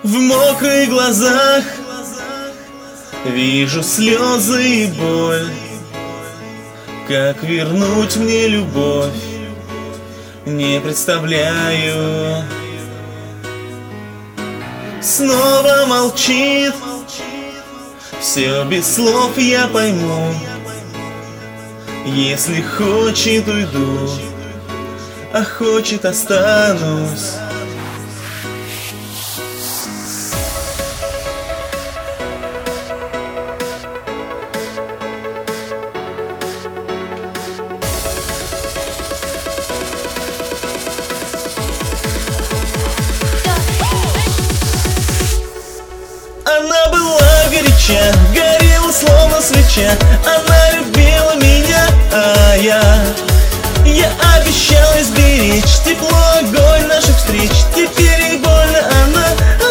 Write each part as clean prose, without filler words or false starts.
В мокрых глазах вижу слезы и боль. Как вернуть мне любовь, не представляю. Снова молчит, все без слов я пойму. Если хочет, уйду, а хочет, останусь. Она была горяча, горела словно свеча. Она любила меня, а я обещал изберечь тепло, огонь наших встреч. Теперь ей больно, она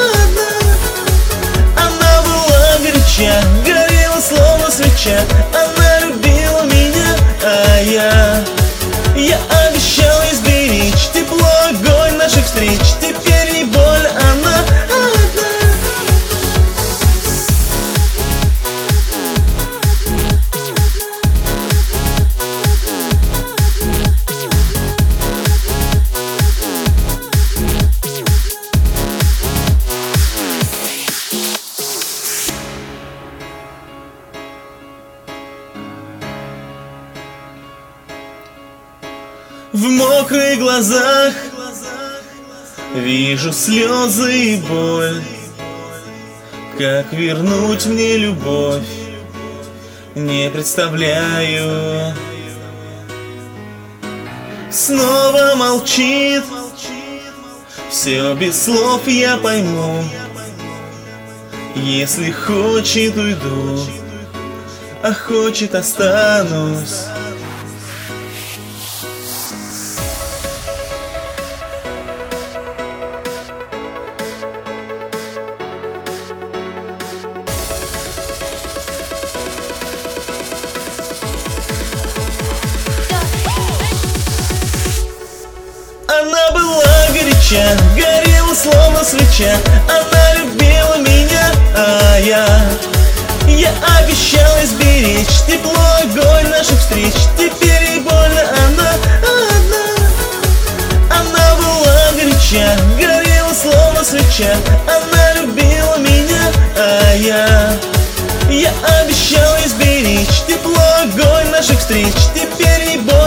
была горяча, горела словно свеча. Она любила меня, а я обещал изберечь тепло, огонь наших встреч. Теперь ей больно, она в мокрых глазах вижу слезы и боль. Как вернуть мне любовь, не представляю. Снова молчит, все без слов я пойму. Если хочет, уйду, а хочет, останусь. Она была горяча, горела словно свеча. Она любила меня, а я обещал изберечь тепло, огонь наших встреч. Теперь ей больно, она была горяча, горела словно свеча. Она любила меня, а я обещал изберечь тепло, огонь наших встреч. Теперь ей больно.